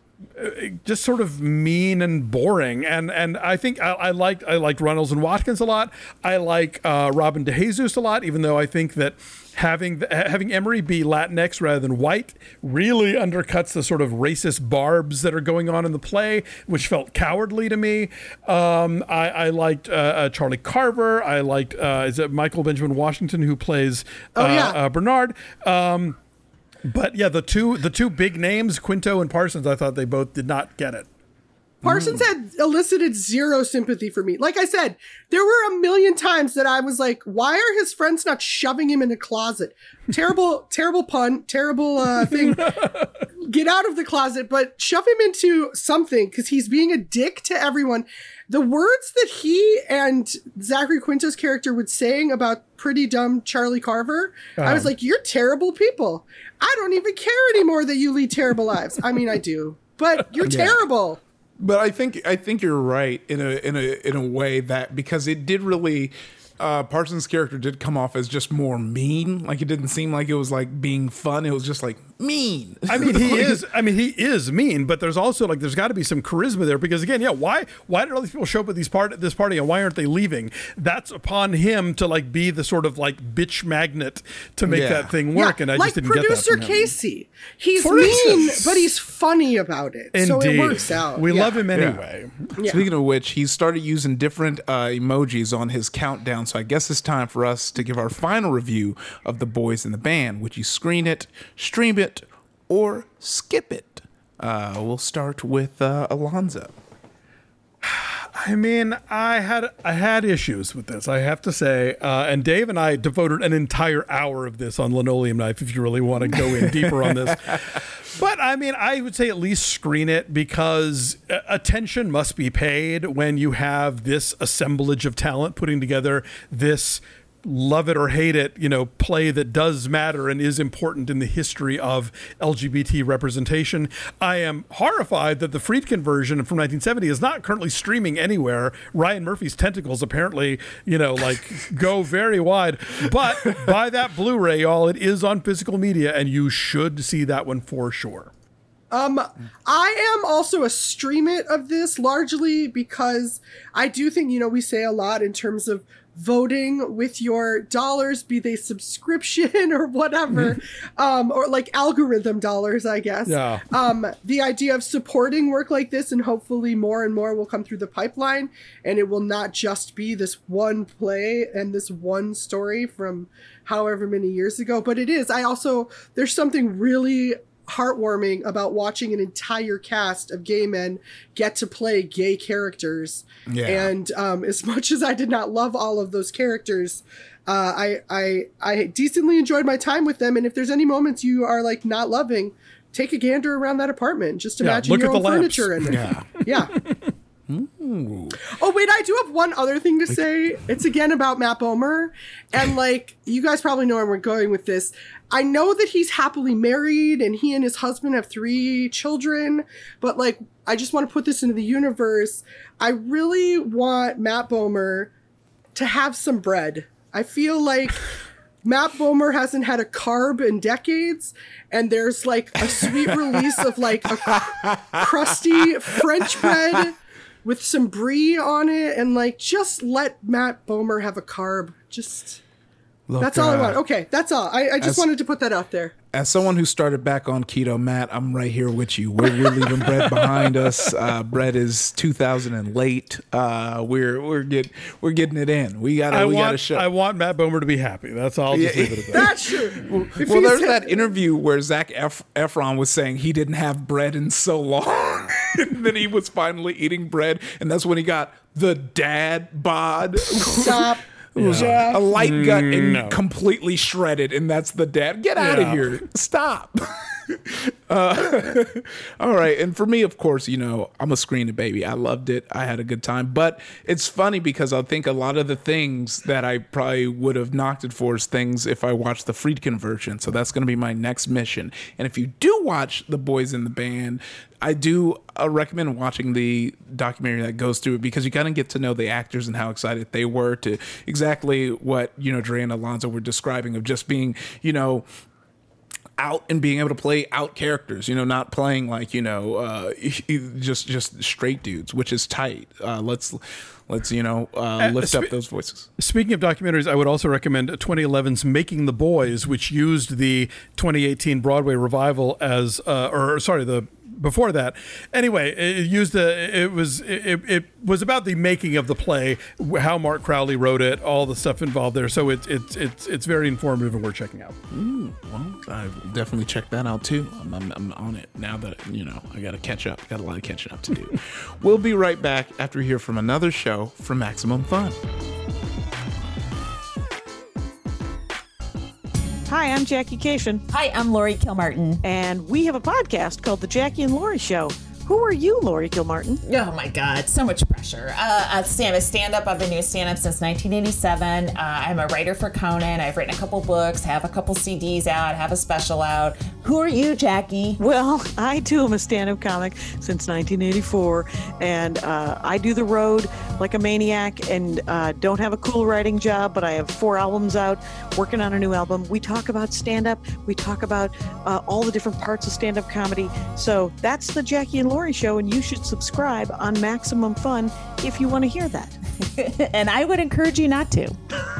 just sort of mean and boring, and and I think I, I liked I liked Reynolds and Watkins a lot. I like uh, Robin DeJesus a lot, even though I think that having the, having Emery be Latinx rather than white really undercuts the sort of racist barbs that are going on in the play, which felt cowardly to me. Um, I, I liked uh, uh, Charlie Carver. I liked uh, is it Michael Benjamin Washington who plays uh, Oh, yeah. uh, Bernard. Um, But yeah, the two the two big names, Quinto and Parsons, I thought they both did not get it. Parsons had elicited zero sympathy for me. Like I said, there were a million times that I was like, why are his friends not shoving him in a closet? Terrible, terrible pun, terrible uh, thing. Get out of the closet, but shove him into something because he's being a dick to everyone. The words that he and Zachary Quinto's character would saying about pretty dumb Charlie Carver, um, I was like, you're terrible people. I don't even care anymore that you lead terrible lives. I mean, I do, but you're yeah. terrible. But I think I think you're right in a in a in a way that because it did really uh, Parsons' character did come off as just more mean. Like it didn't seem like it was like being fun. It was just like mean. I mean, he is. I mean, he is mean. But there's also like there's got to be some charisma there because again, yeah. Why why did all these people show up at these part this party and why aren't they leaving? That's upon him to like be the sort of like bitch magnet to make yeah. that thing work. Yeah, and I like just didn't producer get that from him. Casey. He's For mean, instance. but he's funny about it. Indeed. So it works out. We yeah. love him anyway. Yeah. Speaking of which, he started using different uh, emojis on his countdown. So I guess it's time for us to give our final review of The Boys in the Band. Would you screen it, stream it, or skip it? Uh, we'll start with uh, Alonzo. I mean, I had I had issues with this, I have to say. Uh, and Dave and I devoted an entire hour of this on Linoleum Knife, if you really want to go in deeper on this. But I mean, I would say at least screen it because attention must be paid when you have this assemblage of talent putting together this love it or hate it, you know, play that does matter and is important in the history of L G B T representation. I am horrified that the Friedkin version from nineteen seventy is not currently streaming anywhere. Ryan Murphy's tentacles apparently, you know, like go very wide. But buy that Blu-ray, y'all. It is on physical media, and you should see that one for sure. Um, I am also a stream it of this largely because I do think, you know, we say a lot in terms of voting with your dollars, be they subscription or whatever, um, or like algorithm dollars, I guess. Yeah. Um, the idea of supporting work like this, and hopefully more and more will come through the pipeline, and it will not just be this one play and this one story from however many years ago, but it is. I also, there's something really heartwarming about watching an entire cast of gay men get to play gay characters. Yeah. And um, as much as I did not love all of those characters, uh, I, I I decently enjoyed my time with them. And if there's any moments you are like not loving, take a gander around that apartment. Just imagine yeah, your own furniture in it. Yeah. Yeah. Ooh. Oh, wait, I do have one other thing to say. It's again about Matt Bomer. And like, you guys probably know where we're going with this. I know that he's happily married and he and his husband have three children, but like, I just want to put this into the universe. I really want Matt Bomer to have some bread. I feel like Matt Bomer hasn't had a carb in decades, and there's like a sweet release of like a cr- crusty French bread with some brie on it, and like just let Matt Bomer have a carb. Just Look, that's all uh, I want. Okay, that's all. I, I just as, wanted to put that out there. As someone who started back on keto, Matt, I'm right here with you. We're, we're leaving bread behind us. Uh, bread is two thousand and late. Uh, we're we're get we're getting it in. We gotta I we want, gotta show. I want Matt Bomer to be happy. That's all. I'll just yeah, leave it at that. That's true. Well, well there's that interview where Zac Ef- Efron was saying he didn't have bread in so long, and then he was finally eating bread, and that's when he got the dad bod. Stop. It was yeah. a light gut and no. completely shredded, and that's the dad. Get out yeah. of here. Stop. uh, all right. And for me, of course, you know, I'm a screen it baby. I loved it. I had a good time. But it's funny because I think a lot of the things that I probably would have knocked it for is things if I watched the Friedkin version. So that's going to be my next mission. And if you do watch The Boys in the Band, I do uh, recommend watching the documentary that goes through it because you kind of get to know the actors and how excited they were to exactly what, you know, Dre and Alonzo were describing of just being, you know, out and being able to play out characters, you know, not playing like, you know, uh, just just straight dudes, which is tight. Uh, let's let's you know uh, lift uh, spe- up those voices. Speaking of documentaries, I would also recommend twenty eleven's Making the Boys, which used the twenty eighteen Broadway revival as, uh, or sorry, the before that. Anyway, it used a, it was it, it was about the making of the play, how Mark Crowley wrote it, all the stuff involved there. So it's it's it's it's very informative and worth checking out. Ooh, well, I will definitely check that out too. I'm, I'm, I'm on it now that you know I got to catch up. Got a lot of catching up to do. We'll be right back after we hear from another show from Maximum Fun. Hi, I'm Jackie Cation. Hi, I'm Lori Kilmartin. And we have a podcast called The Jackie and Lori Show. Who are you, Lori Kilmartin? Oh my God, so much pressure. Uh, uh, I'm a stand-up. I've been doing stand-up since nineteen eighty-seven. Uh, I'm a writer for Conan. I've written a couple books, have a couple C Ds out, have a special out. Who are you, Jackie? Well, I too am a stand-up comic since nineteen eighty-four, and uh, I do the road like a maniac and uh, don't have a cool writing job, but I have four albums out, working on a new album. We talk about stand-up. We talk about uh, all the different parts of stand-up comedy. So that's the Jackie and Lori Show, and you should subscribe on Maximum Fun if you want to hear that. And I would encourage you not to.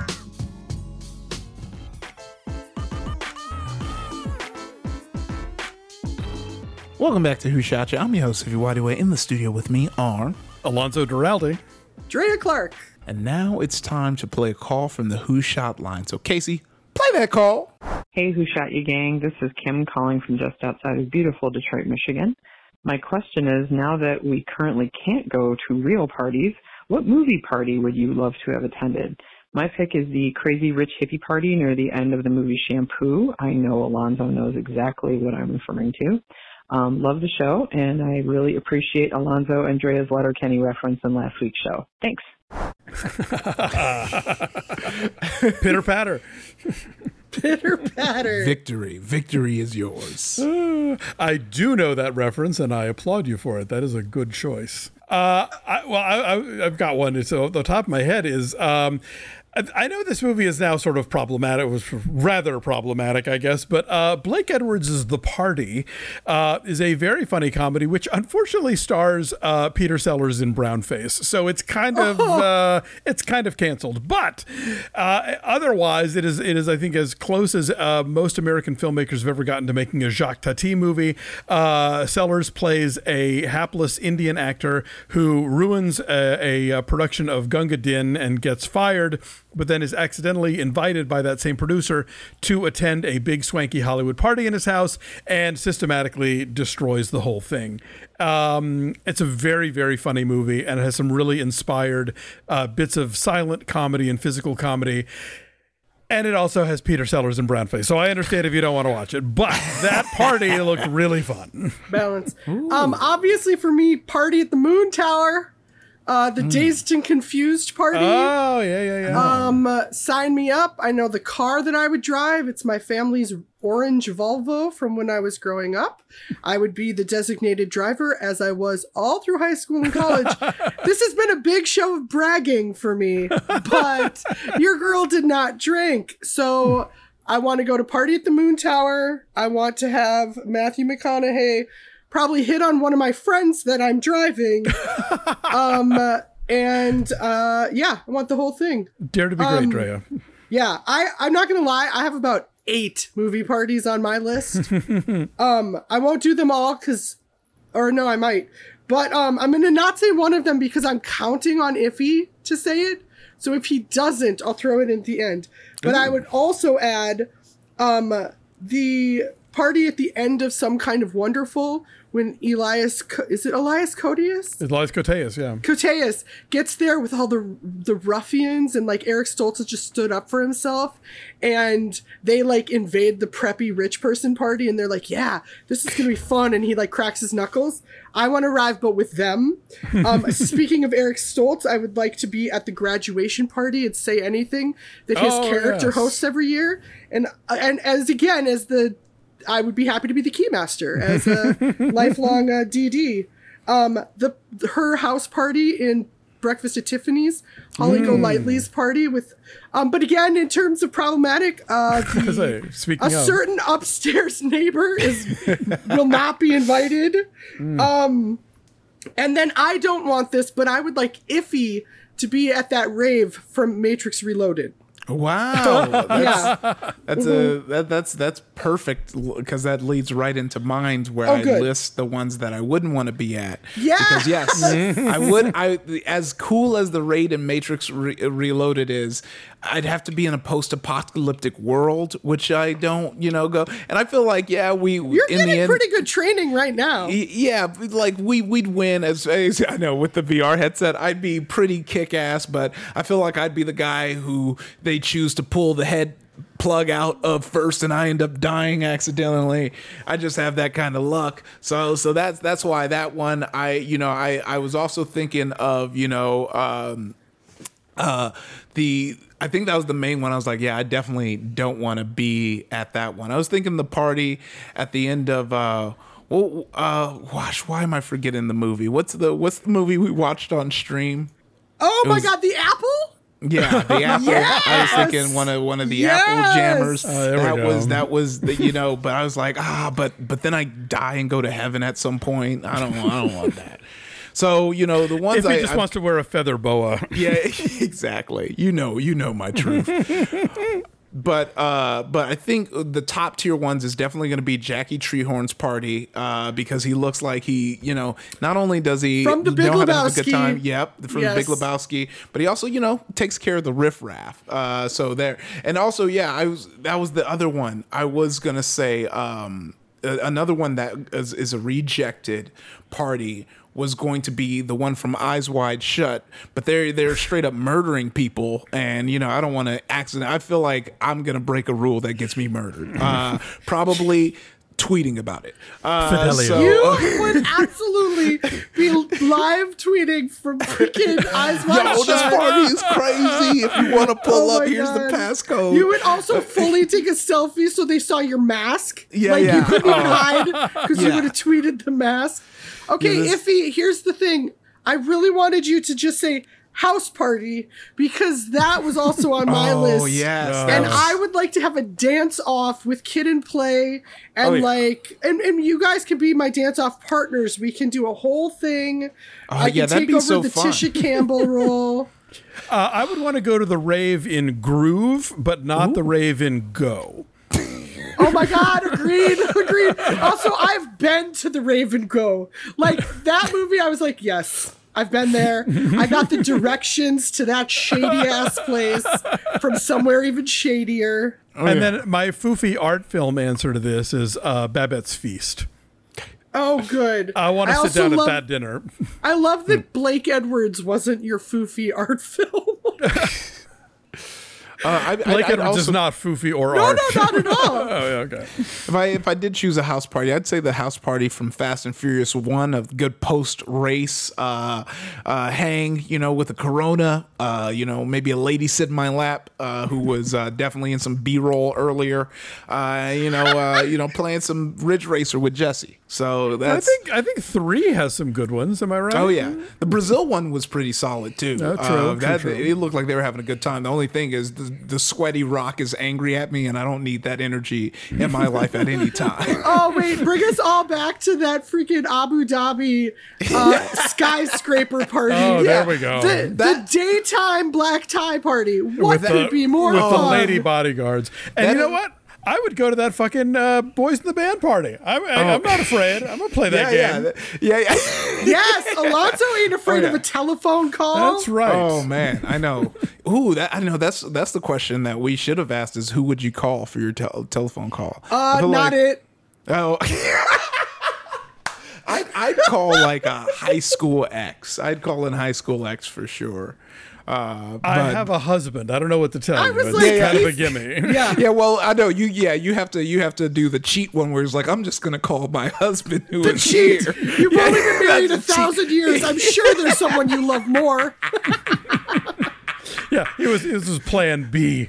Welcome back to Who Shot Ya? I'm your host, If You Wadi Way. In the studio with me are Alonzo Duralde, Drea Clark. And now it's time to play a call from the Who Shot line. So Casey, play that call. Hey, Who Shot Ya gang? This is Kim calling from just outside of beautiful Detroit, Michigan. My question is, now that we currently can't go to real parties, what movie party would you love to have attended? My pick is the Crazy Rich Hippie Party near the end of the movie Shampoo. I know Alonzo knows exactly what I'm referring to. Um, love the show, and I really appreciate Alonzo and Drea's Letterkenny reference in last week's show. Thanks. Pitter patter. Pitter patter. Victory. Victory is yours. Uh, I do know that reference, and I applaud you for it. That is a good choice. Uh, I, well, I, I, I've got one. So the top of my head is... Um, I know this movie is now sort of problematic. It was rather problematic, I guess. But uh, Blake Edwards' The Party uh, is a very funny comedy, which unfortunately stars uh, Peter Sellers in brownface. So it's kind of oh. uh, it's kind of canceled. But uh, otherwise, it is it is I think as close as uh, most American filmmakers have ever gotten to making a Jacques Tati movie. Uh, Sellers plays a hapless Indian actor who ruins a, a production of Gunga Din and gets fired, but then is accidentally invited by that same producer to attend a big swanky Hollywood party in his house and systematically destroys the whole thing. Um, it's a very, very funny movie, and it has some really inspired uh, bits of silent comedy and physical comedy. And it also has Peter Sellers in brownface. So I understand if you don't want to watch it, but that party looked really fun. Balance. Um, obviously for me, Party at the Moon Tower. Uh, the mm. Dazed and Confused Party. Oh, yeah, yeah, yeah. Um, uh, sign me up. I know the car that I would drive. It's my family's orange Volvo from when I was growing up. I would be the designated driver, as I was all through high school and college. This has been a big show of bragging for me, but your girl did not drink. So I want to go to Party at the Moon Tower. I want to have Matthew McConaughey probably hit on one of my friends that I'm driving. um, uh, and uh, yeah, I want the whole thing. Dare to be great, um, Drea. Yeah, I, I'm not going to lie. I have about eight movie parties on my list. um, I won't do them all because, or no, I might. But um, I'm going to not say one of them because I'm counting on Iffy to say it. So if he doesn't, I'll throw it in the end. But Ooh. I would also add um, the party at the end of Some Kind of Wonderful, when Elias, is it Elias Koteas? Elias Koteas, yeah. Koteas gets there with all the the ruffians, and like Eric Stoltz has just stood up for himself, and they like invade the preppy rich person party, and they're like, yeah, this is gonna be fun, and he like cracks his knuckles. I want to arrive, but with them. Um, speaking of Eric Stoltz, I would like to be at the graduation party and Say Anything that his oh, character yes. hosts every year, and and as again as the I would be happy to be the keymaster as a lifelong uh, D D. Um, the her house party in Breakfast at Tiffany's, Holly mm. Golightly's party with, um, but again, in terms of problematic, uh, the, Speaking a of. certain upstairs neighbor is will not be invited. Mm. Um, and then I don't want this, but I would like Iffy to be at that rave from Matrix Reloaded. Wow, that's Yeah. that's a that, that's that's perfect because that leads right into mine where Oh, I good. list the ones that I wouldn't want to be at. Yeah. because yes, I would. I as cool as the raid in Matrix Re- Reloaded is, I'd have to be in a post-apocalyptic world, which I don't, you know, go. And I feel like yeah, we You're in getting the end, pretty good training right now. Y- Yeah, like we we'd win as, as I know with the V R headset. I'd be pretty kick ass, but I feel like I'd be the guy who they choose to pull the head plug out of first, and I end up dying accidentally. I just have that kind of luck. So so that's that's why that one. I you know I I was also thinking of you know um uh the. I think that was the main one. I was like, yeah, I definitely don't want to be at that one. I was thinking the party at the end of uh well uh gosh, why am I forgetting the movie? What's the what's the movie we watched on stream? Oh It my was- God, the apple? Yeah, the apple. Yes! I was thinking one of one of the Yes! apple jammers. Oh, there we that go. was that was the, you know, but I was like, ah, but but then I die and go to heaven at some point. I don't I don't want that. So, you know, the ones If he I just I- wants to wear a feather boa. yeah, exactly. You know, you know my truth. But uh, but I think the top tier ones is definitely going to be Jackie Treehorn's party uh, because he looks like he, you know, not only does he From The Big know how to have a good Lebowski. time, yep, from Yes. the Big Lebowski, but he also, you know, takes care of the riffraff. Uh, so there, and also, yeah, I was that was the other one I was gonna say. Um, a- another one that is, is a rejected party was going to be the one from Eyes Wide Shut, but they're they're straight up murdering people, and you know I don't want to accident. I feel like I'm gonna break a rule that gets me murdered. Uh, probably tweeting about it. Uh, Fidelio. so- You would absolutely be live tweeting from freaking Eyes Wide Yo, this Shut. party is crazy. If you want to pull Oh up, my here's God. the passcode. You would also fully take a selfie so they saw your mask. Yeah, like yeah. you couldn't even Oh. hide because you Yeah. would have tweeted the mask. Okay, Yeah, this- Iffy, here's the thing. I really wanted you to just say house party because that was also on my Oh, list. yes, Oh. that And was- I would like to have a dance off with Kid and Play and Oh, yeah. like and, and you guys can be my dance off partners. We can do a whole thing. Oh, I can yeah, that'd take be over so the fun. Tisha Campbell role. Uh, I would want to go to the rave in Groove, but not the rave in Go. Oh my God, agreed, agreed. Also, I've been to the Raven Go. Like that movie, I was like, yes, I've been there. I got the directions to that shady ass place from somewhere even shadier. and then my foofy art film answer to this is uh, Babette's Feast. Oh, good. I want to sit also down love, at that dinner. I love that Blake Edwards wasn't your foofy art film. Uh, I, Blake I, I'd Edwards also, is not foofy or no, art. no, not at all. Oh, yeah, okay. If I if I did choose a house party, I'd say the house party from Fast and Furious One, of good post race uh, uh, hang, you know, with a Corona, uh, you know, maybe a lady sit in my lap uh, who was uh, definitely in some B roll earlier, uh, you know, uh, you know, playing some Ridge Racer with Jesse. So I that's. think I think three has some good ones. Am I right? Oh yeah, the Brazil one was pretty solid too. Oh, true, Uh, true, that, true. It looked like they were having a good time. The only thing is the, the sweaty Rock is angry at me, and I don't need that energy in my life at any time. Oh wait, bring us all back to that freaking Abu Dhabi uh, skyscraper party. Oh, there we go. The, the daytime black tie party. What With could the, be more with fun? the lady bodyguards. And That you know is- what? I would go to that fucking uh, Boys in the Band party. I'm, I, I'm not afraid. I'm gonna play that yeah, game. yeah, yeah, yeah. Yes, Alonso ain't afraid Oh, of yeah. a telephone call. That's right. Oh man, I know. Ooh, that I know. That's that's the question that we should have asked: is who would you call for your tel- telephone call? I Uh, feel not like- it. Oh. I'd, I'd call like a high school ex. I'd call in high school ex for sure. Uh, I but- have a husband. I don't know what to tell I you. was It's like, kind of a he's- gimme. Yeah. Yeah, well, I know you. Yeah, you have to. You have to do the cheat one where it's like, I'm just gonna call my husband who The is cheat. here. You've Yeah, only been married a that's the cheat. thousand years. I'm sure there's someone you love more. Yeah, it was. This was Plan B.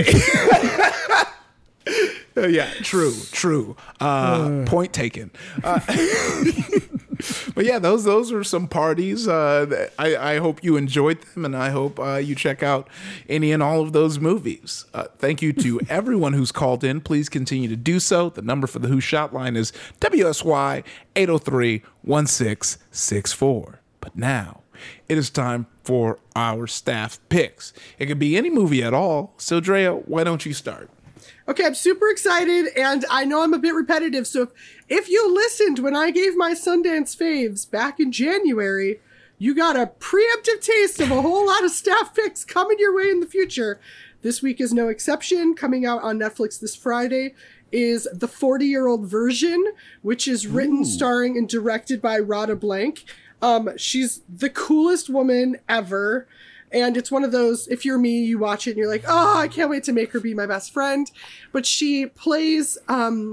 Uh, yeah, true, true. Uh, point taken. Uh, but yeah, those those are some parties. Uh, that I, I hope you enjoyed them, and I hope uh, you check out any and all of those movies. Uh, thank you to everyone who's called in. Please continue to do so. The number for the Who Shot line is W S Y eight oh three, one six six four. But now it is time for our staff picks. It could be any movie at all. So, Drea, why don't you start? Okay, I'm super excited, and I know I'm a bit repetitive, so if, if you listened when I gave my Sundance faves back in January, you got a preemptive taste of a whole lot of staff picks coming your way in the future. This week is no exception. Coming out on Netflix this Friday is The forty-Year-Old Version, which is written, Ooh. starring, and directed by Radha Blank. Um, she's the coolest woman ever. And it's one of those, if you're me, you watch it and you're like, oh, I can't wait to make her be my best friend. But she plays um,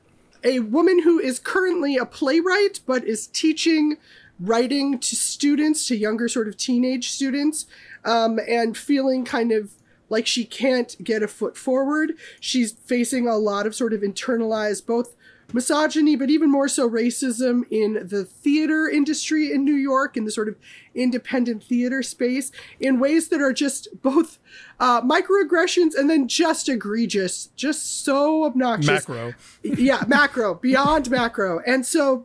a woman who is currently a playwright, but is teaching writing to students, to younger sort of teenage students, um, and feeling kind of like she can't get a foot forward. She's facing a lot of sort of internalized both misogyny, but even more so racism in the theater industry in New York, in the sort of independent theater space, in ways that are just both uh, microaggressions and then just egregious, just so obnoxious. Macro. Yeah, macro, beyond macro. And so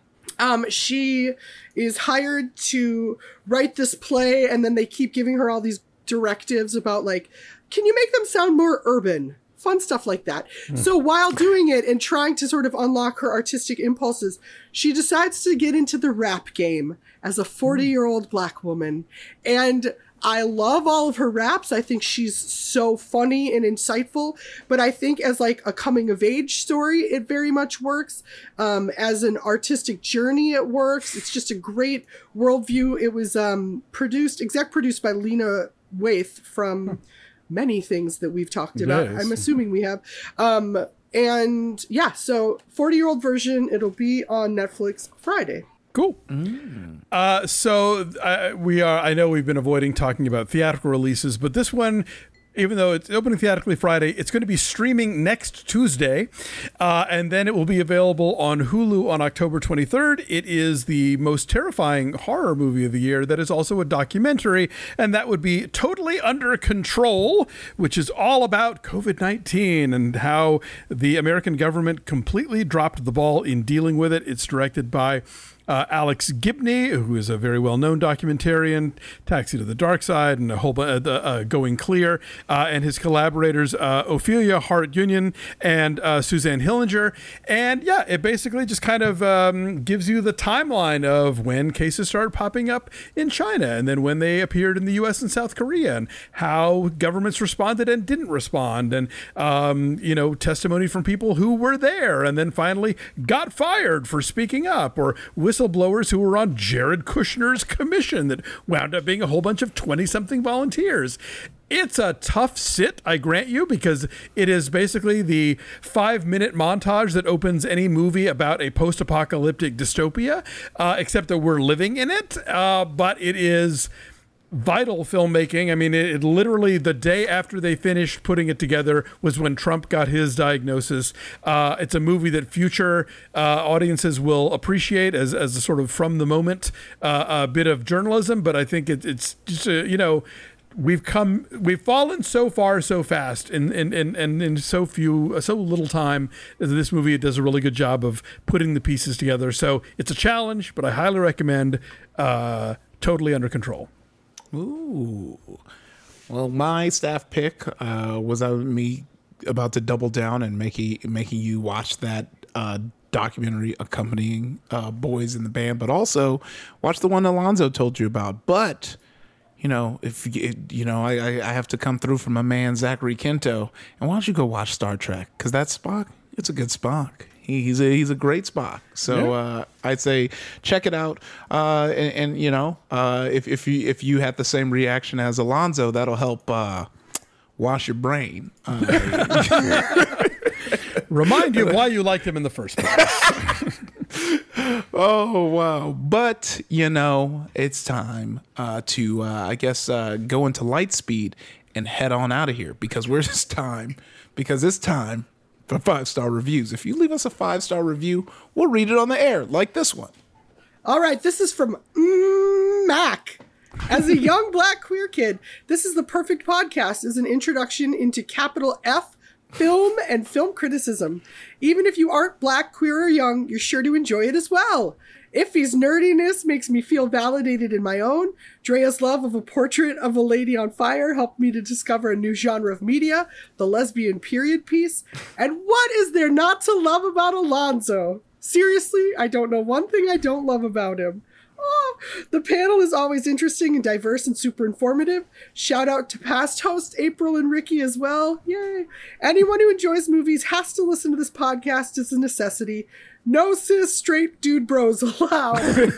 um, she is hired to write this play, and then they keep giving her all these directives about, like, can you make them sound more urban? Fun stuff like that. Mm. So while doing it and trying to sort of unlock her artistic impulses, she decides to get into the rap game as a forty-year-old mm. black woman. And I love all of her raps. I think she's so funny and insightful. But I think as like a coming-of-age story, it very much works. Um, as an artistic journey, it works. It's just a great worldview. It was um, produced, exec produced by Lena Waithe from many things that we've talked about. Nice. I'm assuming we have. Um, and yeah, so forty-Year-Old Version, it'll be on Netflix Friday. Cool. Mm. Uh, so uh, we are, I know we've been avoiding talking about theatrical releases, but this one, even though it's opening theatrically Friday, it's going to be streaming next Tuesday, uh, and then it will be available on Hulu on October twenty-third. It is the most terrifying horror movie of the year that is also a documentary, and that would be Totally Under Control, which is all about covid nineteen and how the American government completely dropped the ball in dealing with it. It's directed by Uh, Alex Gibney, who is a very well-known documentarian, Taxi to the Dark Side, and a whole bunch uh, uh, Going Clear, uh, and his collaborators, uh, Ophelia Hart Union and uh, Suzanne Hillinger. And yeah, it basically just kind of um, gives you the timeline of when cases started popping up in China, and then when they appeared in the U S and South Korea, and how governments responded and didn't respond, and um, you know, testimony from people who were there, and then finally got fired for speaking up, or whistleblowers who were on Jared Kushner's commission that wound up being a whole bunch of twenty-something volunteers. It's a tough sit, I grant you, because it is basically the five-minute montage that opens any movie about a post-apocalyptic dystopia, uh, except that we're living in it. Uh, but it is vital filmmaking. I mean, it, it literally, the day after they finished putting it together was when Trump got his diagnosis. Uh, it's a movie that future uh, audiences will appreciate as, as a sort of from the moment uh, a bit of journalism. But I think it, it's just, a, you know, we've come, we've fallen so far so fast in, in, in, in, in so few, so little time. This movie does a really good job of putting the pieces together. So it's a challenge, but I highly recommend uh, Totally Under Control. Ooh. Well, my staff pick uh, was uh, me about to double down and making making you watch that uh, documentary accompanying uh, Boys in the Band, but also watch the one Alonzo told you about. But you know, if you know, I, I have to come through for my man Zachary Quinto, and why don't you go watch Star Trek? Because that Spock, it's a good Spock. He's a he's a great Spock. So yeah. uh, I'd say check it out. Uh, and, and you know, uh, if if you if you had the same reaction as Alonzo, that'll help uh, wash your brain. Uh, Remind you of why you liked him in the first place. Oh wow! But you know, it's time uh, to uh, I guess uh, go into light speed and head on out of here, because we're just time because it's time. For five-star reviews. If you leave us a five-star review, we'll read it on the air, like this one. All right, this is from mm, Mac. As a young black queer kid, this is the perfect podcast as an introduction into capital F film and film criticism. Even if you aren't black, queer, or young, you're sure to enjoy it as well. Iffy's nerdiness makes me feel validated in my own. Drea's love of A Portrait of a Lady on Fire helped me to discover a new genre of media, the lesbian period piece. And what is there not to love about Alonzo? Seriously, I don't know one thing I don't love about him. Oh, the panel is always interesting and diverse and super informative. Shout out to past hosts April and Ricky as well. Yay. Anyone who enjoys movies has to listen to this podcast. It's a necessity. No cis straight dude bros allowed.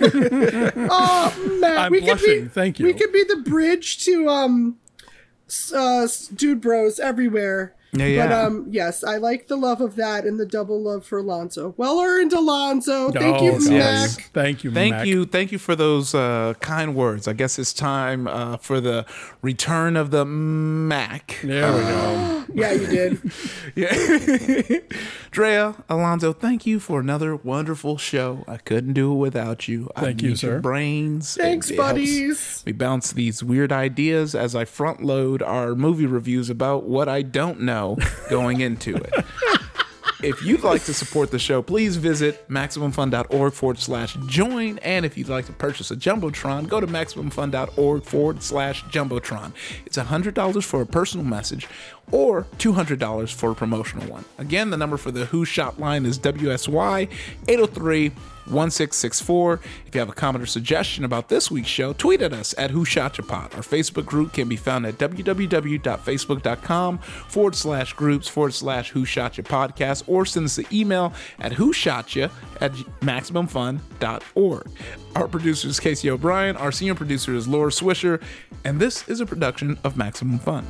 Oh, man. I'm we blushing. Could be, Thank you. We could be the bridge to um, uh, dude bros everywhere. Yeah, yeah. But um, yes, I like the love of that and the double love for Alonzo. Well earned, Alonzo. Thank Oh, you, gosh. Mac. Thank you, Thank Mac. you, thank you for those uh, kind words. I guess it's time uh, for the return of the Mac. There we go. Yeah, you did. Yeah. Drea, Alonzo, thank you for another wonderful show. I couldn't do it without you. Thank I you, need your sir. brains. Thanks, It- it helps buddies. me bounce these weird ideas as I front load our movie reviews about what I don't know going into it. If you'd like to support the show, please visit MaximumFun.org forward slash join. And if you'd like to purchase a Jumbotron, go to MaximumFun.org forward slash Jumbotron. It's one hundred dollars for a personal message or two hundred dollars for a promotional one. Again, the number for the Who Shot line is W S Y eight oh three, one six six four. If you have a comment or suggestion about this week's show, tweet at us at Who Shot Ya Pod. Our Facebook group can be found at www.facebook.com forward slash groups forward slash Who Shot Ya Podcast, or send us an email at who shot ya at maximum fun dot org. Our producer is Casey O'Brien. Our senior producer is Laura Swisher. And this is a production of Maximum Fun.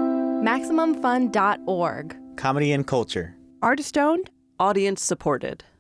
Maximum Fun dot org. Comedy and culture. Artist owned. Audience supported.